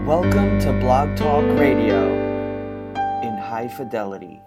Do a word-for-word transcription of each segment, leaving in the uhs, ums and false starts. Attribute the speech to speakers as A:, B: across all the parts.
A: Welcome to Blog Talk Radio in high fidelity.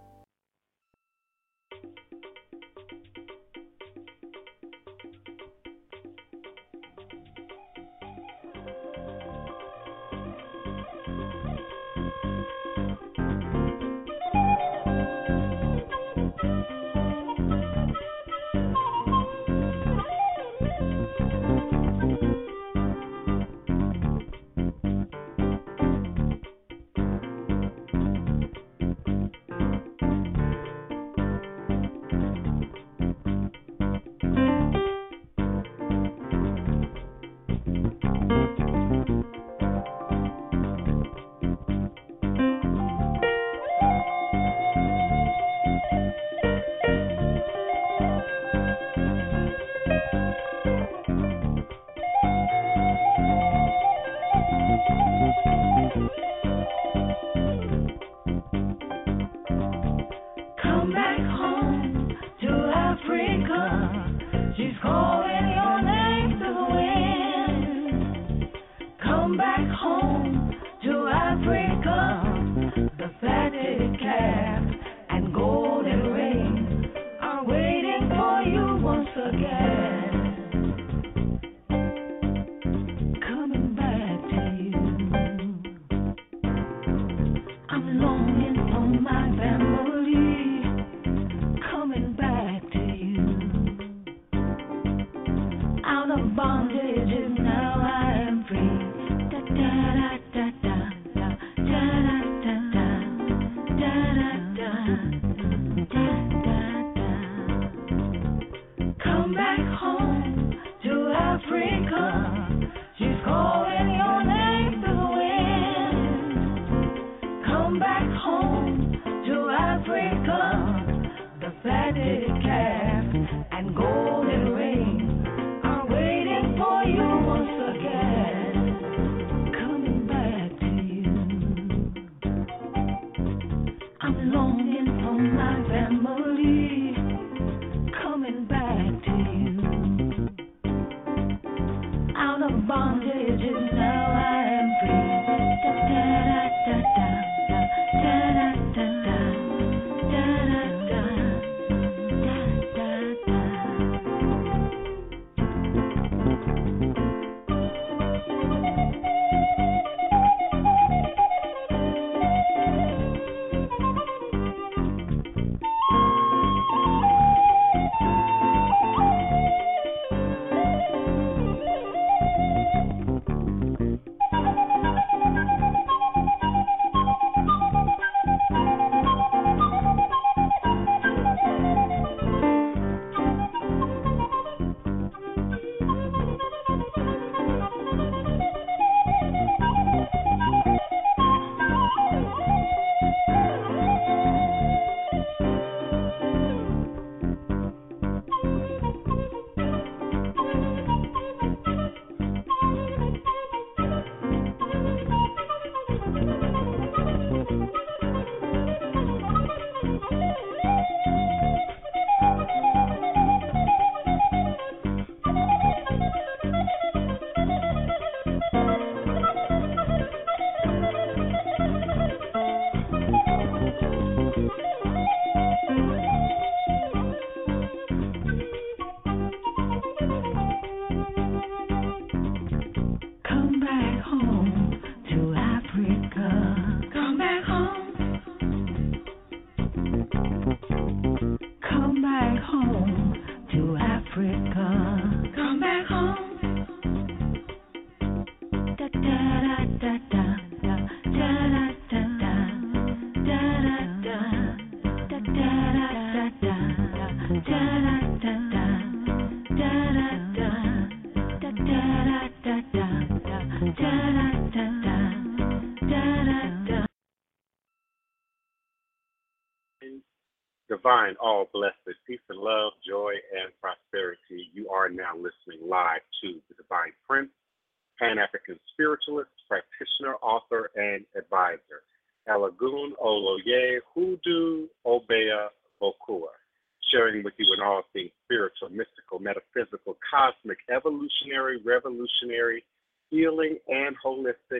B: Divine, all blessed, peace and love, joy and prosperity. You are now listening live to the Divine Prince, Pan-African spiritualist, practitioner, author, and advisor, Elagun Oloye Hudu Obeya Bokua, sharing with you in all things spiritual, mystical, metaphysical, cosmic, evolutionary, revolutionary, healing, and holistic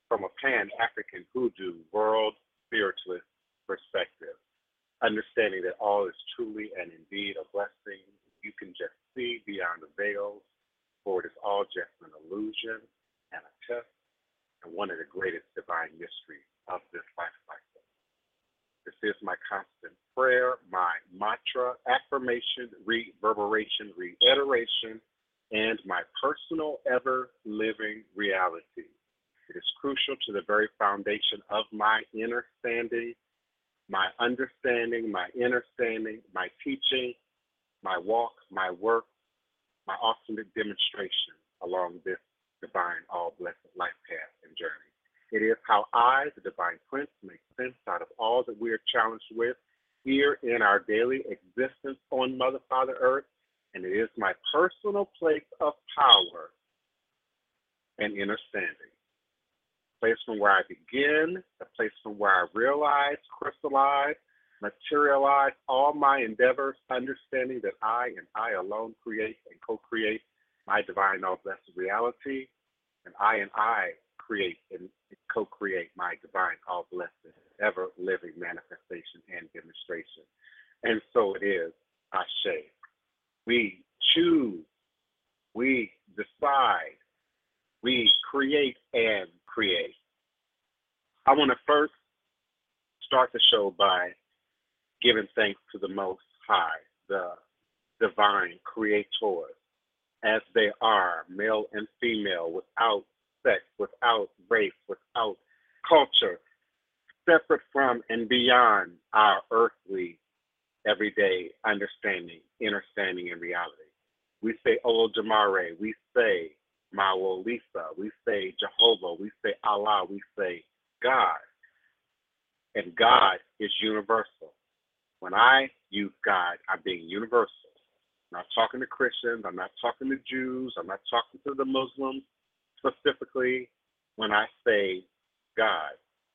B: from a Pan-African hoodoo world spiritualist perspective, understanding that all is truly and indeed a blessing. You can just see beyond the veils, for it is all just an illusion and a test, and one of the greatest divine mysteries of this life cycle. This is my constant prayer, my mantra, affirmation, reverberation, reiteration, and my personal ever-living reality. It is crucial to the very foundation of my inner standing, my understanding, my inner standing, my teaching, my walk, my work, my ultimate demonstration along this divine, all-blessed life path and journey. It is how I, the Divine Prince, make sense out of all that we are challenged with here in our daily existence on Mother, Father, Earth, and it is my personal place of power and understanding. Place from where I begin, the place from where I realize, crystallize, materialize all my endeavors, understanding that I and I alone create and co-create my divine all-blessed reality, and I and I create and co-create my divine all-blessed ever-living manifestation and demonstration. And so it is, Ashe. We choose, we decide, we create and create. I want to first start the show by giving thanks to the Most High, the divine creators, as they are, male and female, without sex, without race, without culture, separate from and beyond our earthly, everyday understanding, understanding, and reality. We say Olodumare, we say Mawo Lisa, we say Jehovah, we say Allah, we say God. And God is universal. When I use God, I'm being universal. I'm not talking to Christians, I'm not talking to Jews, I'm not talking to the Muslims specifically. When I say God,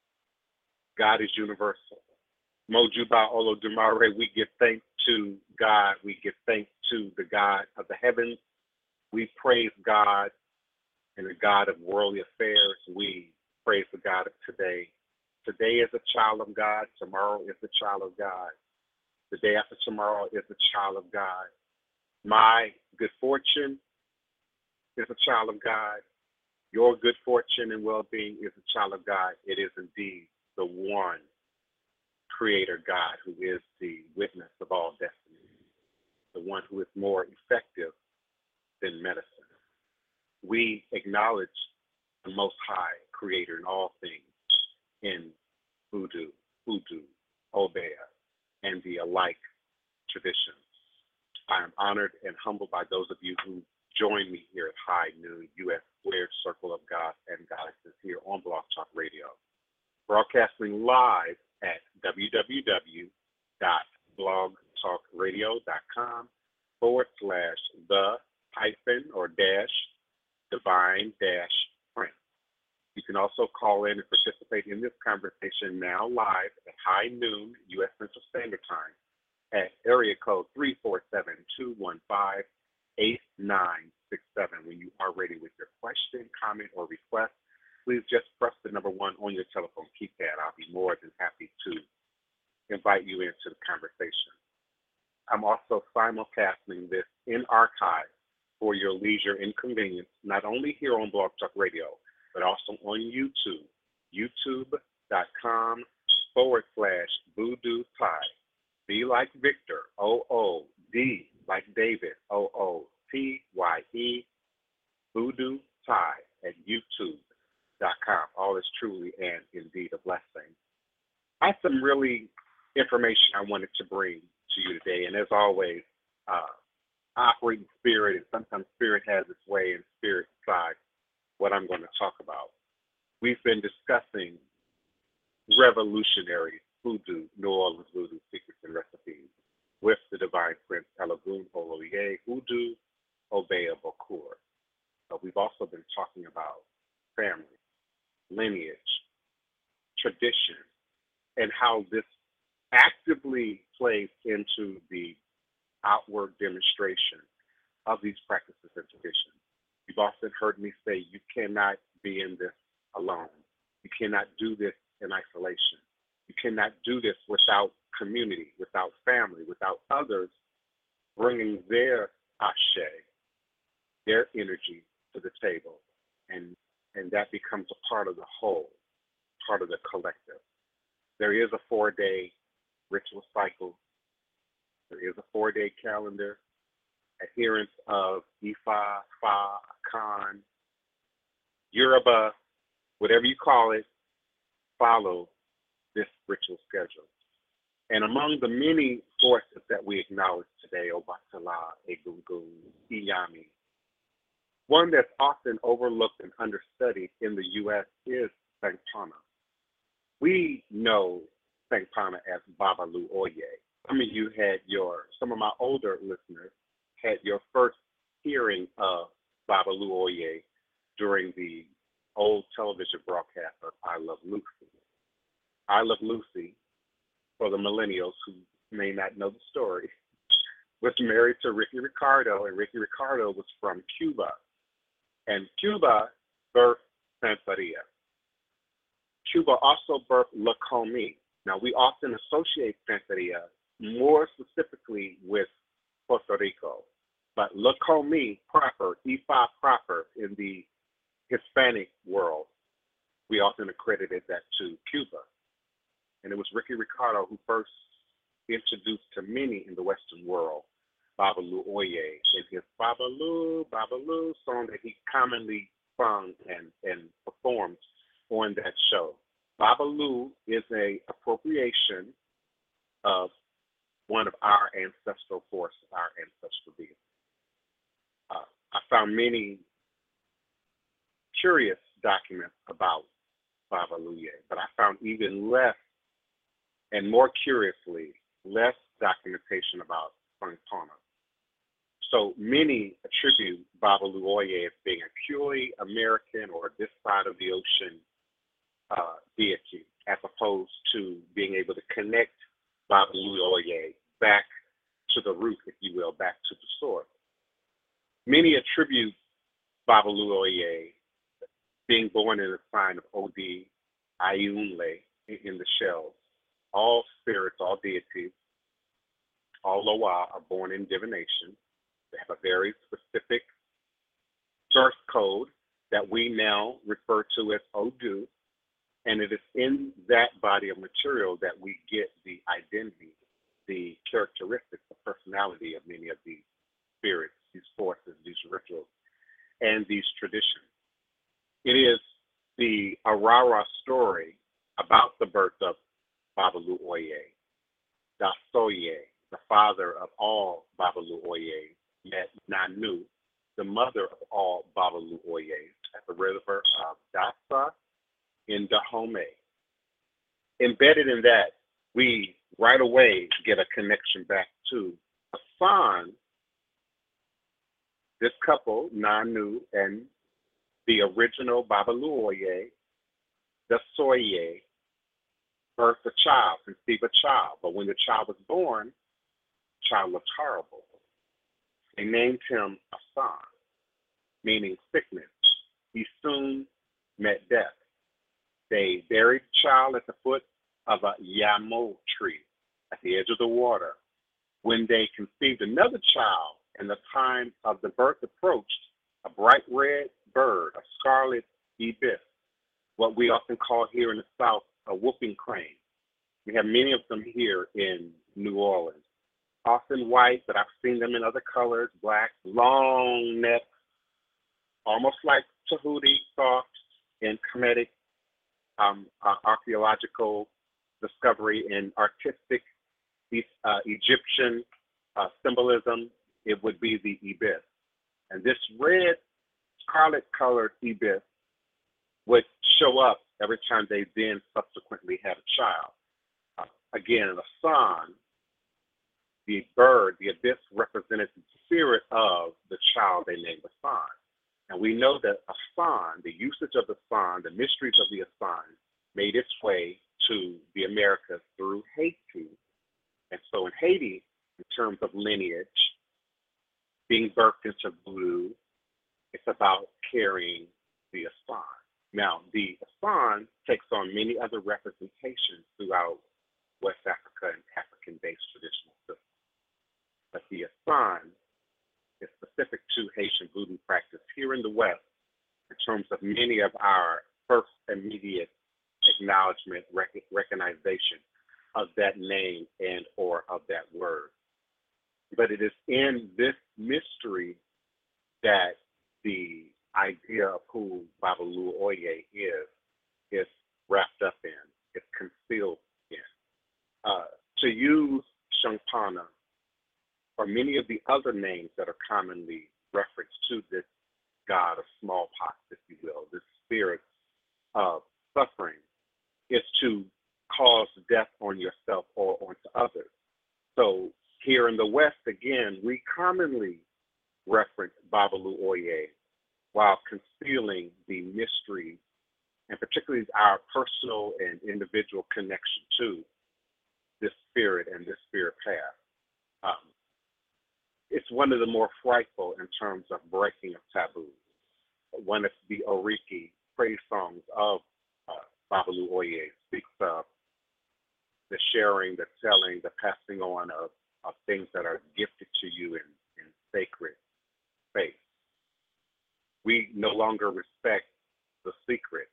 B: God is universal. Mojuba Olodumare, we give thanks to God, we give thanks to the God of the heavens, we praise God and the God of worldly affairs, we praise the God of today. Today is a child of God, tomorrow is a child of God. The day after tomorrow is a child of God. My good fortune is a child of God. Your good fortune and well-being is a child of God. It is indeed the one creator God who is the witness of all destiny, the one who is more effective than medicine. We acknowledge the Most High creator in all things in voodoo, hoodoo, obeah, and the alike traditions. I am honored and humbled by those of you who join me here at High Noon, U S Squared Circle of Gods and Goddesses here on Blog Talk Radio. Broadcasting live at www.blogtalkradio.com forward slash the hyphen or dash divine dash print. You can also call in and participate in this conversation now live at high noon U S Central Standard Time at area code three four seven, two one five, eight nine six seven. When you are ready with your question, comment, or request, please just press the number one on your telephone keypad. I'll be more than happy to invite you into the conversation. I'm also simulcasting this in archive for your leisure and convenience, not only here on Blog Talk Radio, but also on YouTube, youtube.com forward slash voodoo tie. B like Victor, O O, D like David, O O, T Y E, voodoo tie at youtube dot com. All is truly and indeed a blessing. I have some really information I wanted to bring to you today, and as always, uh, operating spirit, and sometimes spirit has its way, and spirit decides what I'm going to talk about. We've been discussing revolutionary voodoo, New Orleans voodoo secrets and recipes with the divine prince Elegún Oloye, Hoodoo Obeah Bokor. Uh, we've also been talking about family, lineage, tradition, and how this actively plays into the outward demonstration of these practices and traditions. You've often heard me say you cannot be in this alone. cannot do this in isolation. You cannot do this without community, without family, without others bringing their ashe, their energy to the table. And, and that becomes a part of the whole, part of the collective. There is a four-day ritual cycle. There is a four-day calendar. Adherence of Ifa, Fa, Akan, Yoruba, whatever you call it, follow this ritual schedule. And among the many forces that we acknowledge today, Obatala, Egungun, Iyami, one that's often overlooked and understudied in the U S is Sankpana. We know Sankpana as Babalu Oye. Some of you had your, some of my older listeners had your first hearing of Babalu Oye during the old television broadcast of I Love Lucy. I Love Lucy, for the millennials who may not know the story, was married to Ricky Ricardo, and Ricky Ricardo was from Cuba. And Cuba birthed Santeria. Cuba also birthed La Comie. Now, we often associate Santeria more specifically with Puerto Rico, but La Comie proper, Ifa proper in the Hispanic world, we often accredited that to Cuba. And it was Ricky Ricardo who first introduced to many in the Western world Babalu Oye in his Babalu, Babalu song that he commonly sung and, and performed on that show. Babalu is a appropriation of one of our ancestral forces, our ancestral beings. Uh, I found many curious documents about Babaluye, but I found even less and more curiously, less documentation about Sankpana. So many attribute Babalu Oye as being a purely American or this side of the ocean uh, deity, as opposed to being able to connect Babalu Oye back to the root, if you will, back to the source. Many attribute Babalu Oye being born in the sign of Odi, Ayunle in the shells. All spirits, all deities, all Loa are born in divination. They have a very specific birth code that we now refer to as Odu, and it is in that body of material that we get the identity, the characteristics, the personality of many of these spirits, these forces, these rituals, and these traditions. It is the Arara story about the birth of Babalu Oye. Dasoye, the father of all Babalu Oyes, met Nanu, the mother of all Babalu Oyes, at the river of Dasa in Dahomey. Embedded in that, we right away get a connection back to Asan, this couple, Nanu and the original Babalu Oye, the Soye, birthed a child, conceived a child. But when the child was born, the child looked horrible. They named him Asan, meaning sickness. He soon met death. They buried the child at the foot of a yamo tree at the edge of the water. When they conceived another child and the time of the birth approached, a bright red bird, a scarlet ibis, what we often call here in the South a whooping crane. We have many of them here in New Orleans. Often white, but I've seen them in other colors, black, long necks, almost like Tahuti, soft and comedic um, uh, archaeological discovery and artistic uh, Egyptian uh, symbolism. It would be the ibis. And this red, scarlet-colored ibis would show up every time they then subsequently had a child. Uh, again, the sun, the bird, the ibis represented the spirit of the child they named Asan. And we know that Asan, the usage of the Asan, the mysteries of the Asan, made its way to the Americas through Haiti. And so in Haiti, in terms of lineage, being birthed into voodoo, it's about carrying the Asan. Now, the Asan takes on many other representations throughout West Africa and African-based traditional systems. But the Asan is specific to Haitian voodoo practice here in the West in terms of many of our first immediate acknowledgement, rec- recognition of that name and or of that word. But it is in this mystery that the idea of who Babalu Oye is is wrapped up in, is concealed in. Uh, to use Shankpana or many of the other names that are commonly referenced to this god of smallpox, if you will, this spirit of suffering, is to cause death on yourself or onto others. So here in the West, again, we commonly reference Babalu Oye while concealing the mystery and particularly our personal and individual connection to this spirit and this spirit path. Um, it's one of the more frightful in terms of breaking of taboos. One of the Oriki praise songs of uh, Babalu Oye speaks of the sharing, the telling, the passing on of, of things that are gifted to you in, in sacred faith. We no longer respect the secret.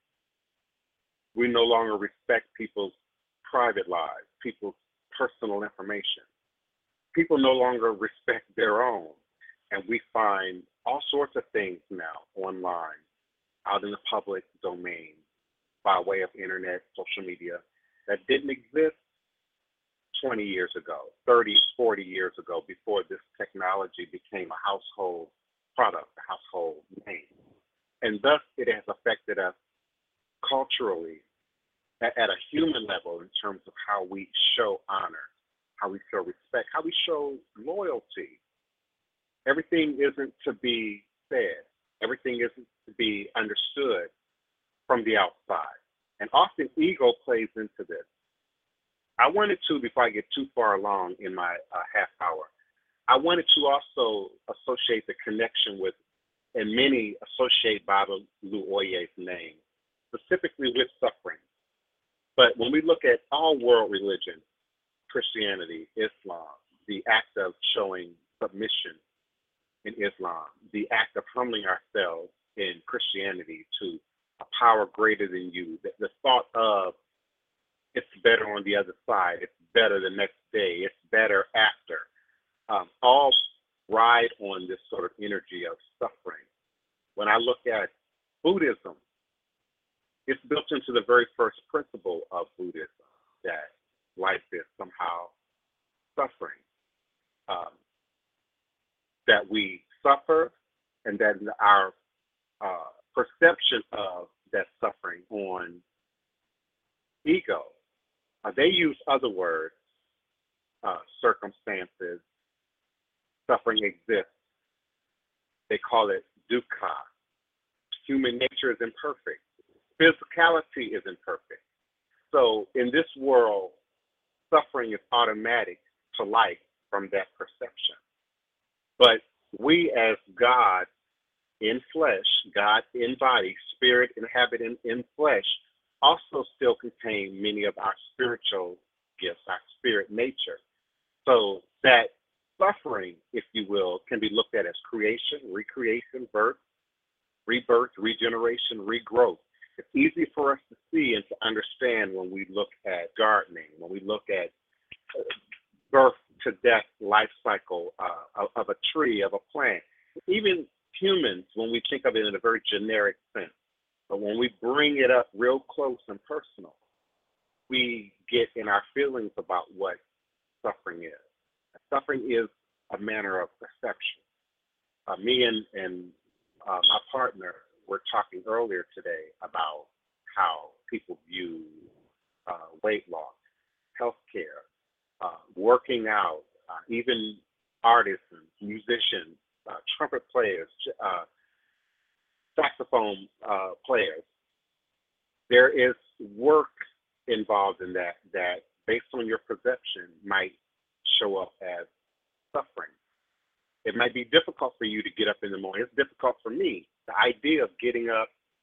B: We no longer respect people's private lives, people's personal information. People no longer respect their own. And we find all sorts of things now online, out in the public domain, by way of internet, social media, that didn't exist twenty years ago, thirty, forty years ago, before this technology became a household product, a household name. And thus it has affected us culturally at, at a human level in terms of how we show honor, how we show respect, how we show loyalty. Everything isn't to be said. Everything isn't to be understood from the outside. And often ego plays into this. I wanted to, before I get too far along in my uh, half hour, I wanted to also associate the connection with, and many associate Babalu Oye's name, specifically with suffering. But when we look at all world religions, Christianity, Islam, the act of showing submission in Islam, the act of humbling ourselves in Christianity to a power greater than you, the, the thought of it's better on the other side, it's better the next day, it's better after, um, all ride on this sort of energy of suffering. When I look at Buddhism, it's built into the very first principle of Buddhism that life is somehow suffering, um, that we suffer, and that our uh, perception of that suffering on ego, uh, they use other words, uh, circumstances, suffering exists. They call it dukkha. Human nature is imperfect. Physicality is imperfect. So in this world, suffering is automatic to life from that perception. But we as God in flesh, God in body, spirit inhabiting in flesh, also still contain many of our spiritual gifts, our spirit nature. So that suffering, if you will, can be looked at as creation, recreation, birth, rebirth, regeneration, regrowth. It's easy for us to see and to understand when we look at gardening, when we look at birth to death life cycle uh, of, of a tree, of a plant. Even humans, when we think of it in a very generic sense, but when we bring it up real close and personal, we get in our feelings about what suffering is. Suffering is a manner of perception. Uh, me and, and uh, my partner were talking earlier today about how people view uh, weight loss, healthcare, uh, working out, uh, even artisans, musicians, uh, trumpet players, uh, saxophone uh, players. There is work involved in that that, based on your perception, might show up as suffering. It might be difficult for you to get up in the morning. It's difficult for me. The idea of getting up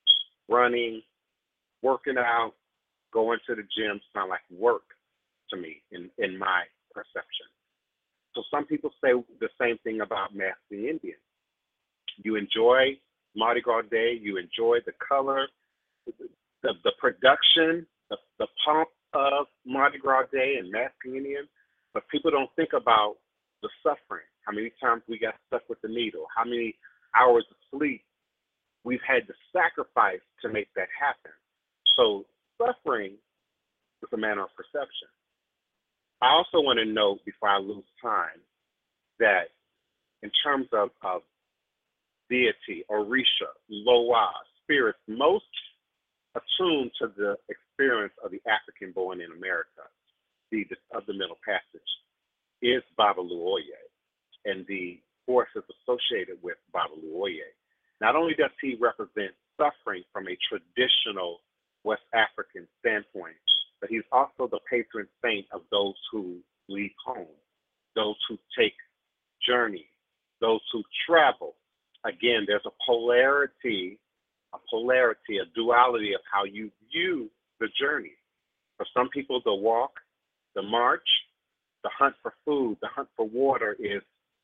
B: running, working out, going to the gym sound like work to me in, in my perception. So some people say the same thing about masking Indians. You enjoy Mardi Gras Day, you enjoy the color, the, the production, the, the pomp of Mardi Gras Day and masking Indians, but people don't think about the suffering. How many times we got stuck with the needle? How many hours of sleep we've had to sacrifice to make that happen? So suffering is a matter of perception. I also want to note before I lose time that in terms of, of deity, Orisha, Loa, spirits, most attuned to the experience of the African born in America, the, of the Middle Passage, is Babalu Oye and the forces associated with Babalu Oye. Not only does he represent suffering from a traditional West African standpoint, but he's also the patron saint of those who leave home, those who take journeys, those who travel. Again, there's a polarity, a polarity, a duality of how you view the journey. For some people, the walk, the march, the hunt for food, the hunt for water is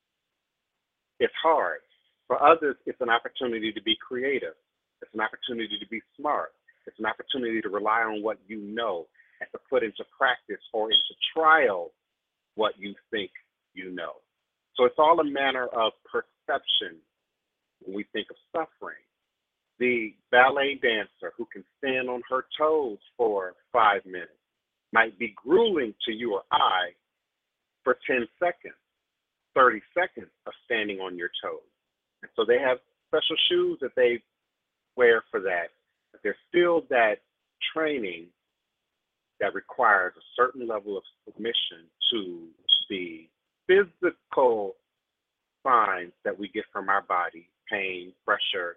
B: it's hard. For others, it's an opportunity to be creative. It's an opportunity to be smart. It's an opportunity to rely on what you know and to put into practice or into trial what you think you know. So it's all a matter of perception when we think of suffering. The ballet dancer who can stand on her toes for five minutes might be grueling to you or I for ten seconds, thirty seconds of standing on your toes. And so they have special shoes that they wear for that, but there's still that training that requires a certain level of submission to the physical signs that we get from our body, pain, pressure,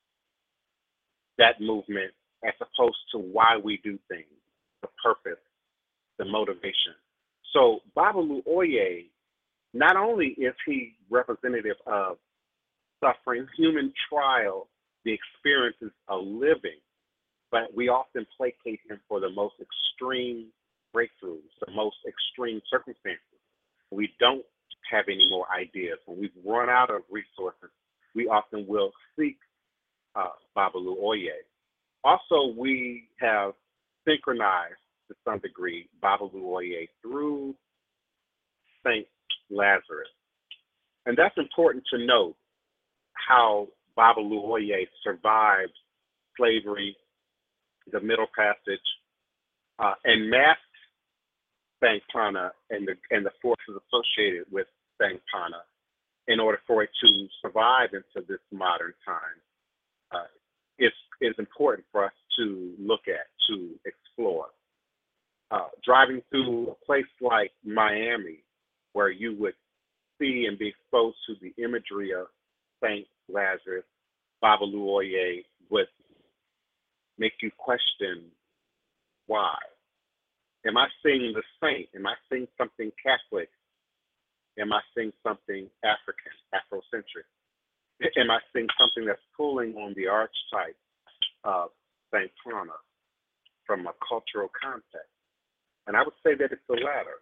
B: that movement, as opposed to why we do things, the purpose, the motivation. So Babalu Oye, not only is he representative of suffering, human trial, the experiences of living, but we often placate him for the most extreme breakthroughs, the most extreme circumstances. We don't have any more ideas. When we've run out of resources, we often will seek uh, Babalu Oye. Also, we have synchronized to some degree Babalu Oye through Saint Lazarus. And that's important to note how Babalu Oye survived slavery, the Middle Passage, uh, and masked Sankpanna and the and the forces associated with Sankpanna in order for it to survive into this modern time. Uh, it's, it's important for us to look at, to explore. Uh, driving through a place like Miami, where you would see and be exposed to the imagery of Saint Lazarus, Babalu Oye would make you question why. Am I seeing the saint? Am I seeing something Catholic? Am I seeing something African, Afrocentric? Am I seeing something that's pulling on the archetype of Sankpanna from a cultural context? And I would say that it's the latter.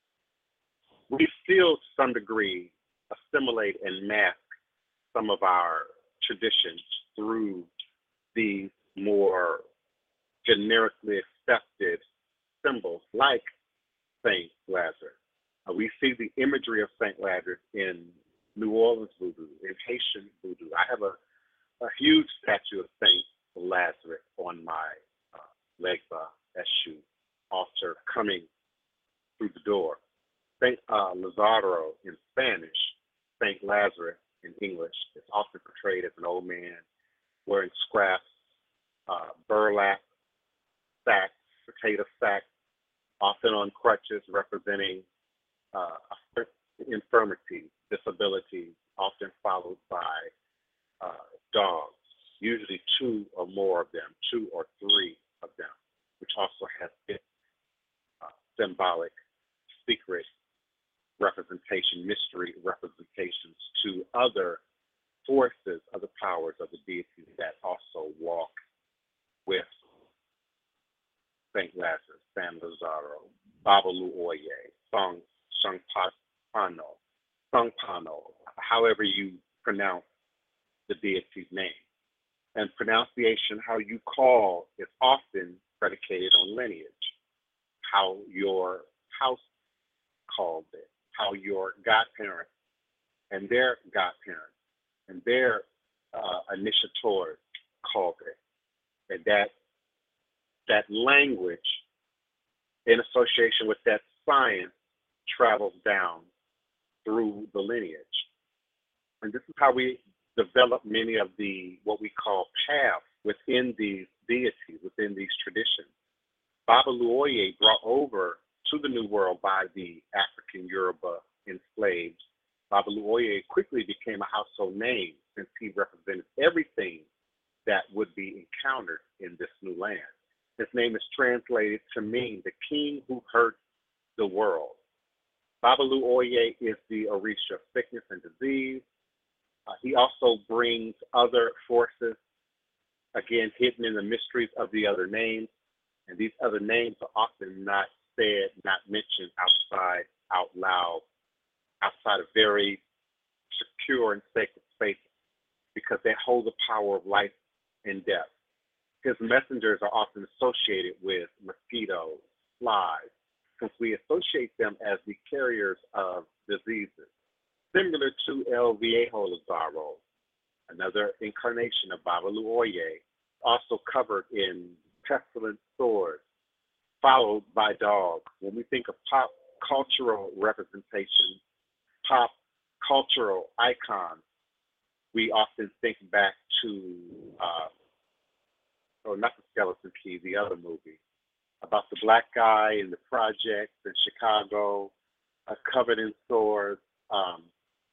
B: We still, to some degree, assimilate and mask some of our traditions through these more generically accepted symbols like Saint Lazarus. Uh, we see the imagery of Saint Lazarus in New Orleans voodoo, in Haitian voodoo. I have a, a huge statue of Saint Lazarus on my uh, Legba Eshu altar coming through the door. Saint uh, Lazaro in Spanish, Saint Lazarus in English is often portrayed as an old man wearing scraps, uh, burlap sacks, potato sacks, often on crutches, representing uh, infirmity, disability, often followed by uh, dogs, usually two or more of them, two or three of them, which also has its uh, symbolic, secret representation, mystery representations to other forces, other powers of the deity that also walk with Saint Lazarus, San Lazaro, Babalu Oye, Song Shangpano, Songpano, however you pronounce the deity's name. And pronunciation, how you call, is often predicated on lineage, how your house called it, how your godparents and their godparents and their uh, initiators called it. And that that language in association with that science travels down through the lineage. And this is how we develop many of the what we call paths within these deities, within these traditions. Babalu Oye, brought over to the New World by the African Yoruba enslaved, Babalu Oye quickly became a household name since he represented everything that would be encountered in this new land. His name is translated to mean the king who hurt the world. Babalu Oye is the Orisha of sickness and disease. Uh, he also brings other forces, again, hidden in the mysteries of the other names. And these other names are often not said, not mentioned outside, out loud, outside of very secure and sacred spaces, because they hold the power of life and death. His messengers are often associated with mosquitoes, flies, since we associate them as the carriers of diseases. Similar to El Viejo Lazaro, another incarnation of Babalu Oye, also covered in pestilent swords, followed by dogs. When we think of pop cultural representation, pop cultural icons, we often think back to, uh, oh, not the Skeleton Key, the other movie, about the black guy in the projects in Chicago, uh, covered in swords. Um,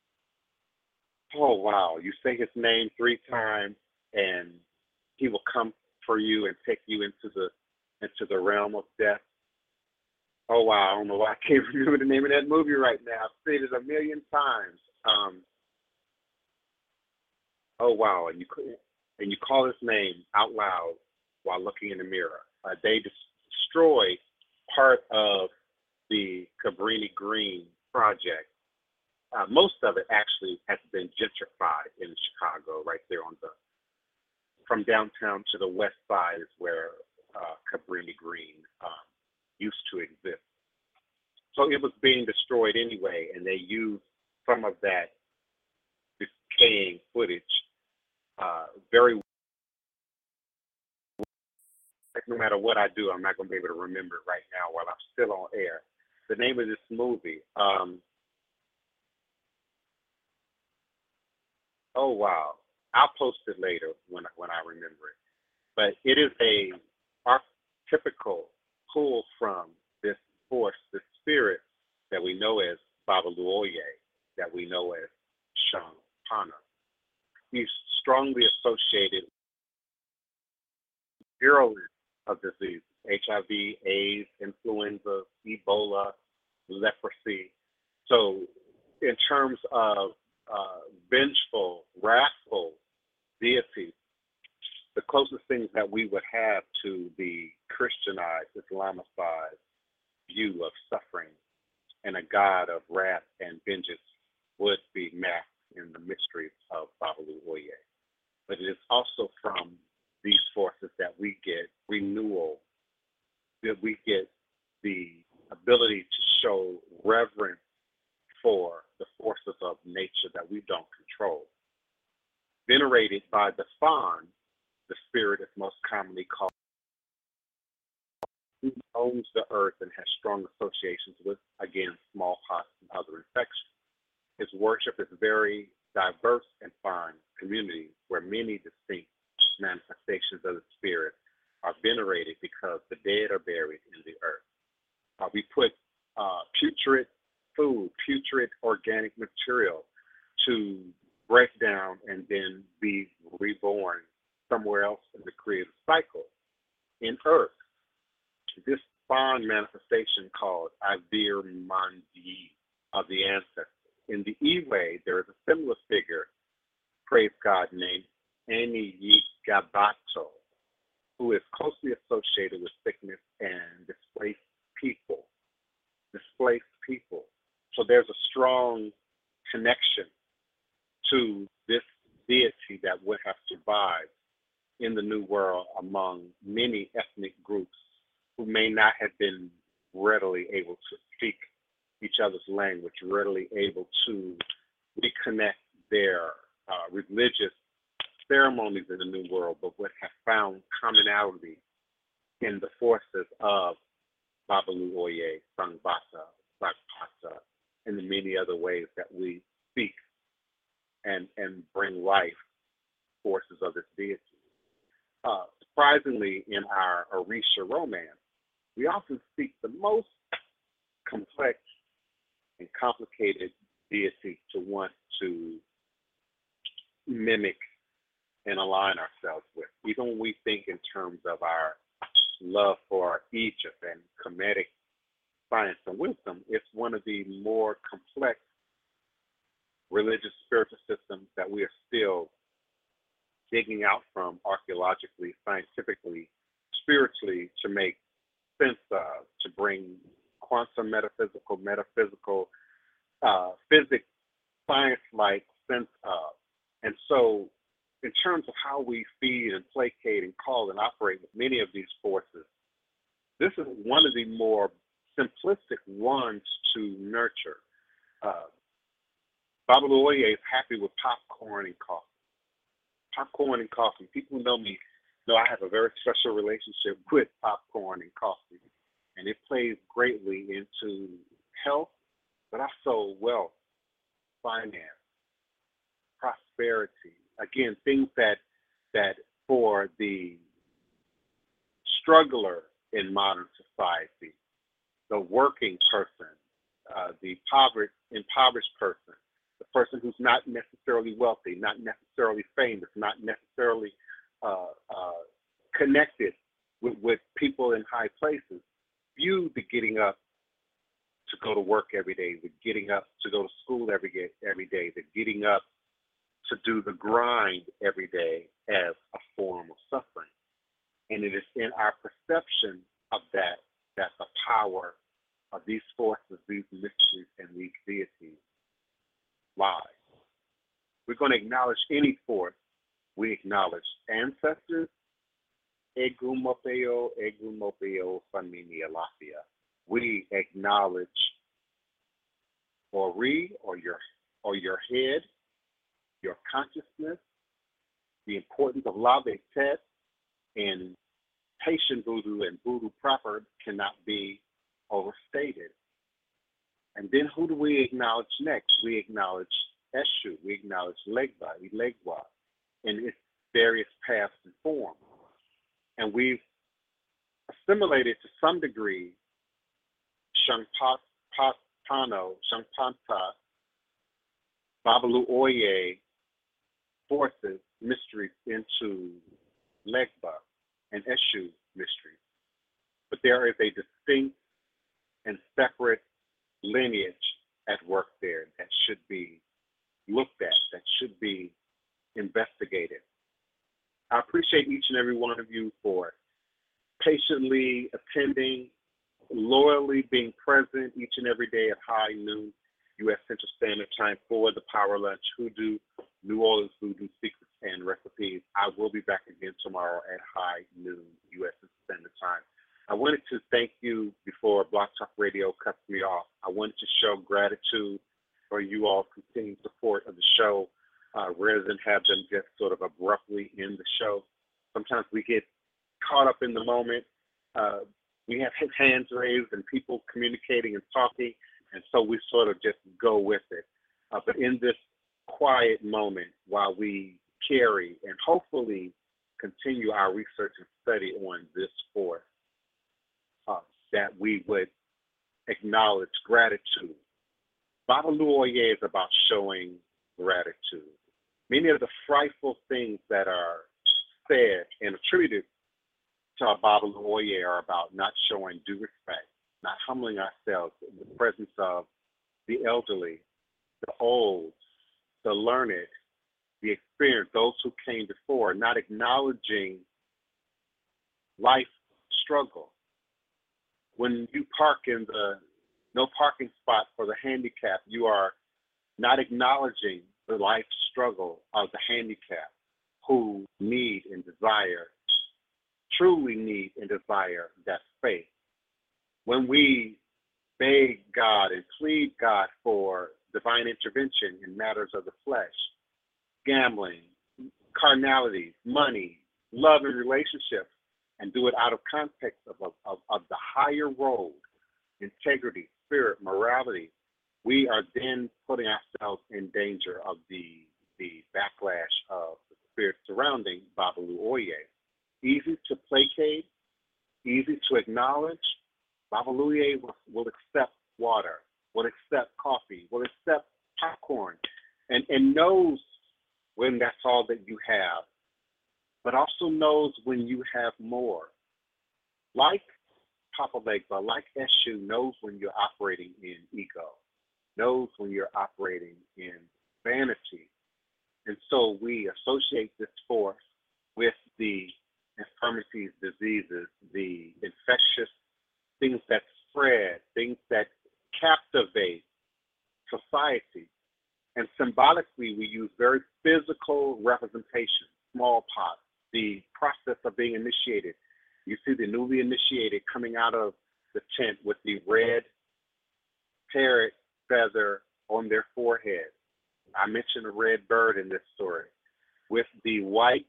B: oh, wow. You say his name three times, and he will come for you and take you into the into the realm of death. Oh, wow. I don't know why I can't remember the name of that movie right now. I've seen it a million times. Um, oh, wow. And you and you call his name out loud while looking in the mirror. Uh, they destroyed part of the Cabrini Green project. Uh, most of it actually has been gentrified in Chicago, right there on the, from downtown to the west side is where uh, Cabrini Green um, used to exist. So it was being destroyed anyway, and they used some of that decaying footage uh, very well. No matter what I do, I'm not going to be able to remember it right now while I'm still on air. The name of this movie, um, oh, wow. I'll post it later when, when I remember it. But it is a archetypical pull from this force, this spirit that we know as Babalu Oye, that we know as Shangpana. He's strongly associated with virulence of disease, H I V, AIDS, influenza, Ebola, leprosy. So in terms of uh, vengeful, wrathful deities, the closest things that we would have to the Christianized, Islamicized view of suffering and a God of wrath and vengeance would be masked in the mysteries of Babalu Oye. But it is also from these forces that we get renewal, that we get the ability to show reverence for the forces of nature that we don't control. Venerated by the Fawn, the spirit is most commonly called, who owns the earth and has strong associations with, again, smallpox and other infections. His worship is very diverse and fine community where many distinct manifestations of the spirit are venerated because the dead are buried in the earth. Uh, we put uh, putrid food, putrid organic material to break down and then be reborn somewhere else in the creative cycle in earth. This fond manifestation called Avir Mandi of the ancestors. In the Iwe, there is a similar figure, praise God, named Eni Gabato. who is closely associated with sickness and displaced people. Displaced people. So there's a strong connection to this deity that would have survived in the New World among many ethnic groups who may not have been readily able to speak each other's language, readily able to reconnect their uh, religious ceremonies in the New World, but would have found commonality in the forces of Babalu Oye, Sangbata, Sakpata, and the many other ways that we speak and, and bring life forces of this deity. Uh, surprisingly, in our Orisha romance, we often seek the most complex and complicated deity to want to mimic and align ourselves with. Even when we think in terms of our love for Egypt and Kemetic science and wisdom, it's one of the more complex religious spiritual systems that we are still digging out from archaeologically, scientifically, spiritually to make sense of, to bring quantum metaphysical, metaphysical, uh, physics, science-like sense of. And so in terms of how we feed and placate and call and operate with many of these forces, this is one of the more simplistic ones to nurture. Uh, Babalu Oye is happy with popcorn and coffee. Popcorn and coffee. People who know me know I have a very special relationship with popcorn and coffee, and it plays greatly into health, but also wealth, finance, prosperity. Again, things that that for the struggler in modern society, the working person, uh, the impoverished, impoverished person, the person who's not necessarily wealthy, not necessarily famous, not necessarily uh, uh, connected with, with people in high places, view the getting up to go to work every day, the getting up to go to school every day, every day, the getting up to do the grind every day as a form of suffering. And it is in our perception of that that the power of these forces, these mysteries, and these deities lies. We're going to acknowledge any force. We acknowledge ancestors, Egumopeo, Egumopeo, Famini, Alafia. We acknowledge Ori, or your, or your head, your consciousness, the importance of La Tet, and Haitian voodoo and voodoo proper cannot be overstated. And then who do we acknowledge next? We acknowledge Eshu, we acknowledge Legba, Legwa, in its various paths and forms. And we've assimilated to some degree Shangpano, Shangpanta, Babalu Oye forces, mysteries into Legba and Eshu mysteries. But there is a distinct and separate lineage at work there that should be looked at, that should be investigated. I appreciate each and every one of you for patiently attending, loyally being present each and every day at high noon U S Central Standard Time for the Power Lunch Hoodoo, New Orleans Voodoo Secrets and Recipes. I will be back again tomorrow at high noon U S Central Standard Time. I wanted to thank you before Blog Talk Radio cuts me off. I wanted to show gratitude for you all continued support of the show, uh, rather than have them just sort of abruptly end the show. Sometimes we get caught up in the moment. Uh, we have hands raised and people communicating and talking, and so we sort of just go with it. Uh, but in this quiet moment, while we carry and hopefully continue our research and study on this force, uh, that we would acknowledge gratitude. Babalu Oye is about showing gratitude. Many of the frightful things that are said and attributed to Babalu Oye are about not showing due respect, not humbling ourselves in the presence of the elderly, the old, the learned, the experienced, those who came before, not acknowledging life struggle. When you park in the no parking spot for the handicapped, you are not acknowledging the life struggle of the handicapped who need and desire, truly need and desire that faith. When we beg God and plead God for divine intervention in matters of the flesh, gambling, carnality, money, love and relationships, and do it out of context of, of, of the higher road, integrity, spirit, morality, we are then putting ourselves in danger of the the backlash of the spirit surrounding Babalu Oye. Easy to placate, easy to acknowledge. Babalu Oye will, will accept water, will accept coffee, will accept popcorn, and, and knows when that's all that you have, but also knows when you have more. Like Papa Legba, like Eshu, knows when you're operating in ego, knows when you're operating in vanity. And so we associate this force with the infirmities, diseases, the infectious things that spread, things that captivate society. And symbolically, we use very physical representation, smallpox, the process of being initiated. You see the newly initiated coming out of the tent with the red parrot feather on their forehead. I mentioned a red bird in this story. With the white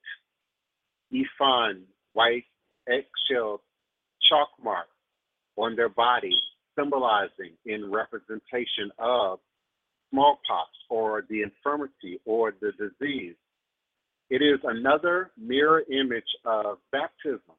B: Ifan, white eggshell chalk mark on their body, symbolizing in representation of smallpox or the infirmity or the disease. It is another mirror image of baptism,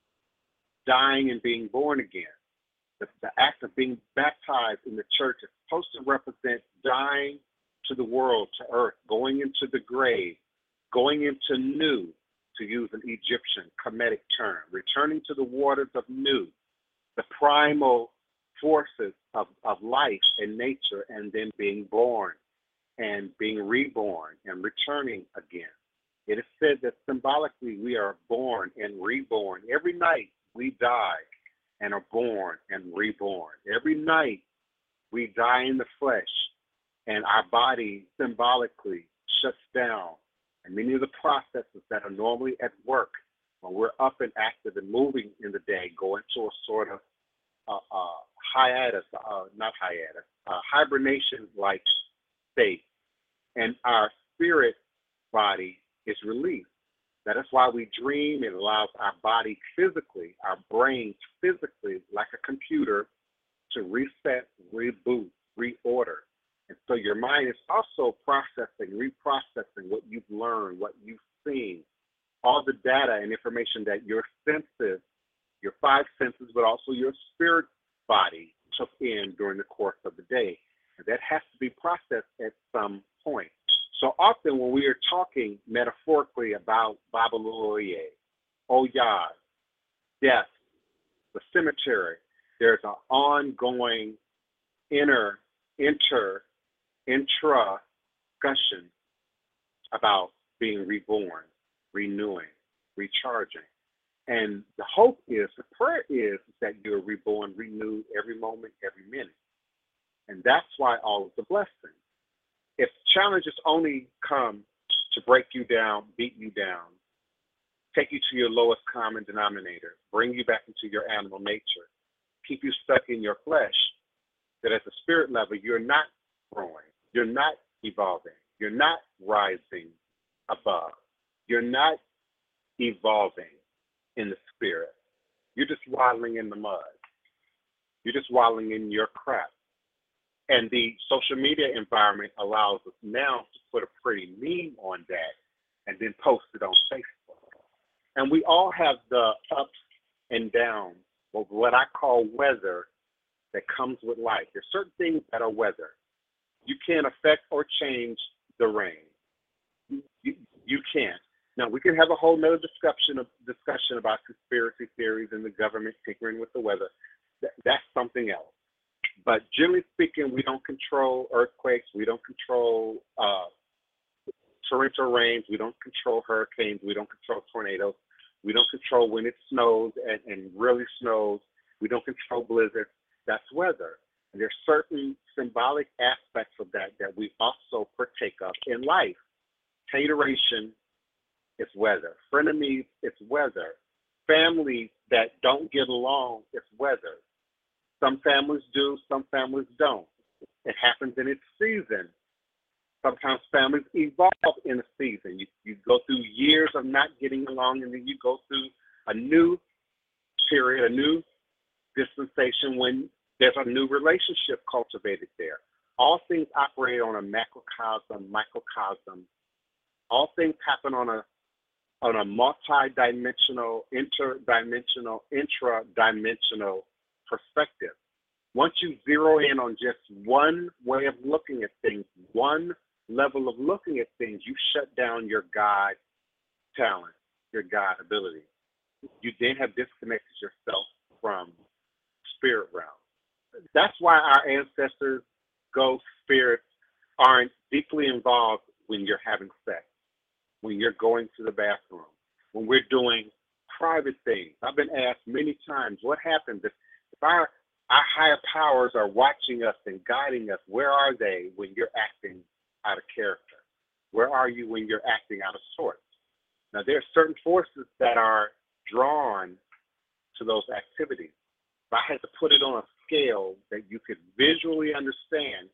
B: dying and being born again. The, the act of being baptized in the church is supposed to represent dying to the world, to earth, going into the grave, going into new, to use an Egyptian Kemetic term, returning to the waters of new, the primal forces of, of life and nature, and then being born and being reborn and returning again. It is said that symbolically we are born and reborn. Every night we die and are born and reborn. Every night we die in the flesh and our body symbolically shuts down. And many of the processes that are normally at work when we're up and active and moving in the day go into a sort of uh, uh, hiatus, uh, not hiatus, uh, hibernation-like state. And our spirit body is released. That is why we dream. It allows our body physically, our brain physically, like a computer, to reset, reboot, reorder. And so your mind is also processing, reprocessing what you've learned, what you've seen, all the data and information that your senses, your five senses, but also your spirit body took in during the course of the day. And that has to be processed at some point. So often when we are talking metaphorically about Babalu Oye, Oyad, death, the cemetery, there's an ongoing inner, inter, intra discussion about being reborn, renewing, recharging. And the hope is, the prayer is that you're reborn, renewed every moment, every minute. And that's why all of the blessings. If challenges only come to break you down, beat you down, take you to your lowest common denominator, bring you back into your animal nature, keep you stuck in your flesh, that at the spirit level, you're not growing, you're not evolving, you're not rising above, you're not evolving in the spirit. You're just waddling in the mud. You're just waddling in your crap. And the social media environment allows us now to put a pretty meme on that and then post it on Facebook. And we all have the ups and downs of what I call weather that comes with life. There's certain things that are weather. You can't affect or change the rain. You, you, you can't. Now, we can have a whole nother discussion of discussion about conspiracy theories and the government tinkering with the weather. That, that's something else. But generally speaking, we don't control earthquakes. We don't control uh, torrential rains. We don't control hurricanes. We don't control tornadoes. We don't control when it snows and, and really snows. We don't control blizzards. That's weather. And there's certain symbolic aspects of that that we also partake of in life. Hateration is weather. Frenemies, it's weather. Families that don't get along, it's weather. Some families do, some families don't. It happens in its season. Sometimes families evolve in a season. You, you go through years of not getting along, and then you go through a new period, a new dispensation when there's a new relationship cultivated there. All things operate on a macrocosm, microcosm. All things happen on a on a multi-dimensional, interdimensional, intra-dimensional perspective. Once you zero in on just one way of looking at things, one level of looking at things, you shut down your God talent, your God ability. You then have disconnected yourself from spirit realm. That's why our ancestors, ghosts, spirits aren't deeply involved when you're having sex, when you're going to the bathroom, when we're doing private things. I've been asked many times, what happens if, if our, our higher powers are watching us and guiding us? Where are they when you're acting out of character? Where are you when you're acting out of sorts? Now, there are certain forces that are drawn to those activities. If I had to put it on a scale that you could visually understand,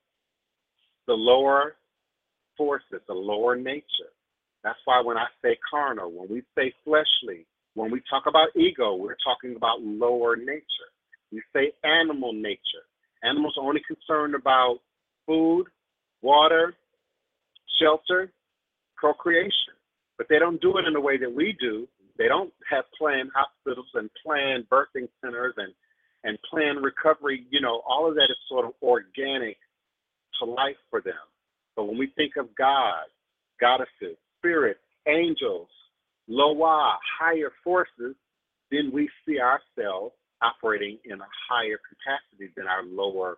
B: the lower forces, the lower nature. That's why when I say carnal, when we say fleshly, when we talk about ego, we're talking about lower nature. We say animal nature. Animals are only concerned about food, water, shelter, procreation. But they don't do it in the way that we do. They don't have planned hospitals and planned birthing centers and, and planned recovery. You know, all of that is sort of organic to life for them. But when we think of God, goddesses, spirits, angels, Loa, higher forces, then we see ourselves operating in a higher capacity than our lower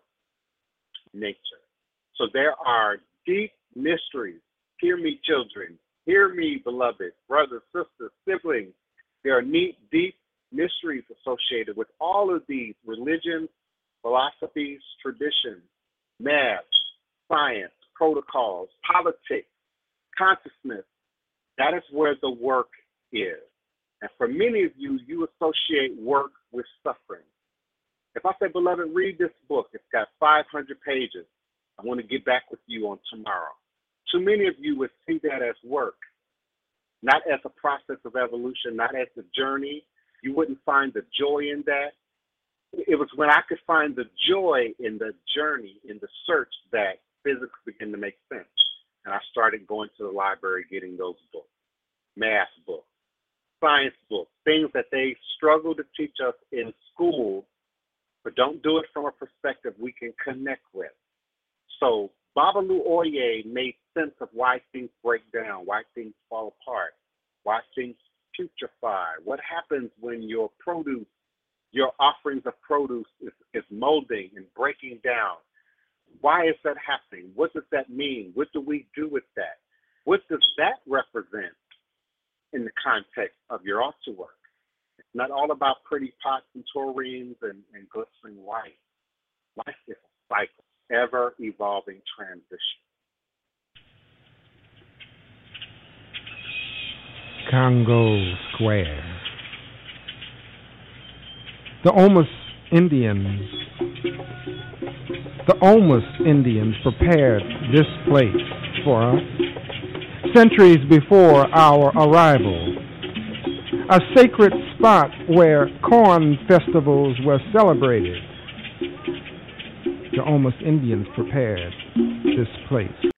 B: nature. So there are deep mysteries. Hear me, children. Hear me, beloved, brothers, sisters, siblings. There are neat, deep mysteries associated with all of these religions, philosophies, traditions, math, science, protocols, politics, consciousness. That is where the work is. And for many of you, you associate work with suffering. If I say, beloved, read this book, it's got five hundred pages. I want to get back with you on tomorrow. Too many of you would see that as work, not as a process of evolution, not as a journey. You wouldn't find the joy in that. It was when I could find the joy in the journey, in the search, that physics began to make sense. And I started going to the library, getting those books, math books, science books, things that they struggle to teach us in school, but don't do it from a perspective we can connect with. So Babalu Oye made sense of why things break down, why things fall apart, why things putrefy. What happens when your produce, your offerings of produce is, is molding and breaking down? Why is that happening? What does that mean? What do we do with that? What does that represent in the context of your altar work? It's not all about pretty pots and tureens and, and glistening white. Life is a cycle, ever-evolving transition.
C: Congo Square. The Omas Indians, the Omas Indians prepared this place for us centuries before our arrival, a sacred spot where corn festivals were celebrated. The Omas Indians prepared this place